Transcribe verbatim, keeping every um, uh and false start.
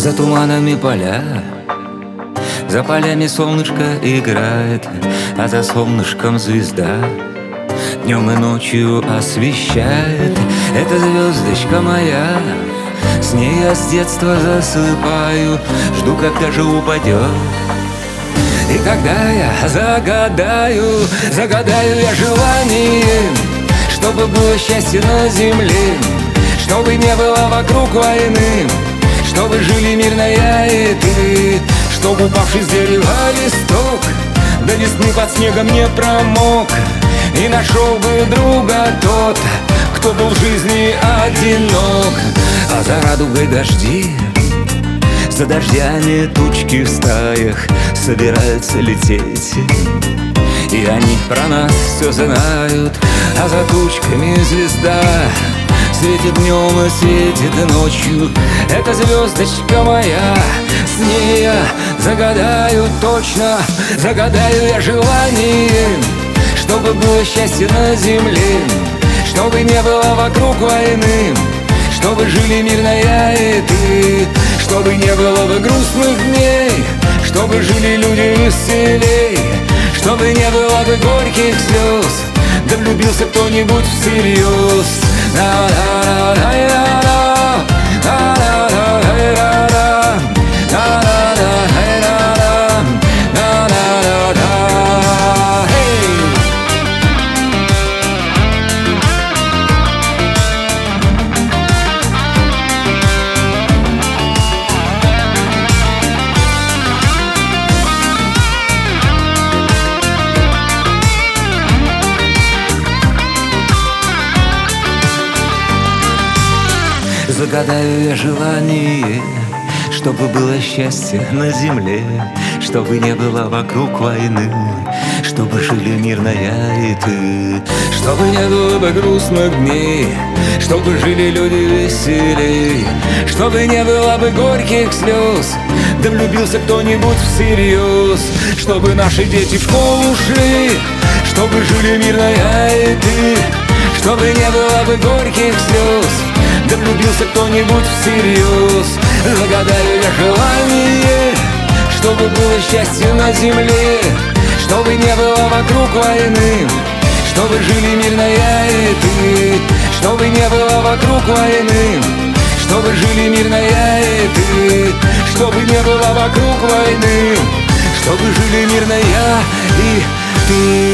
За туманами поля, за полями солнышко играет, а за солнышком звезда днем и ночью освещает. Это звездочка моя, с ней я с детства засыпаю, жду, когда же упадет. И тогда я загадаю, загадаю я желание, чтобы было счастье на земле, чтобы не было вокруг войны, чтобы жили мирно я и ты, чтобы упавший с дерева листок до весны под снегом не промок, и нашел бы друга тот, кто был в жизни одинок. А за радугой дожди, за дождями тучки в стаях собираются лететь, и они про нас все знают. А за тучками звезда светит днем и светит ночью. Это звездочка моя, с ней я загадаю точно, загадаю я желание, чтобы было счастье на земле, чтобы не было вокруг войны, чтобы жили мирно я и ты, чтобы не было бы грустных дней, чтобы жили люди веселей, чтобы не было бы горьких слез, да влюбился кто-нибудь всерьез. Загадаю я желание, чтобы было счастье на земле, чтобы не было вокруг войны, чтобы жили мирно я и ты, чтобы не было бы грустных дней, чтобы жили люди веселей, чтобы не было бы горьких слез, да влюбился кто-нибудь всерьез, чтобы наши дети в школу шли, чтобы жили мирно я и ты, чтобы не было бы горьких слез, да влюбился кто-нибудь всерьез. Загадаю я желание, чтобы было счастье на земле, чтобы не было вокруг войны, чтобы жили мирно я и ты, чтобы не было вокруг войны, чтобы жили мирно я и ты, чтобы не было вокруг войны, чтобы жили мирно я и ты.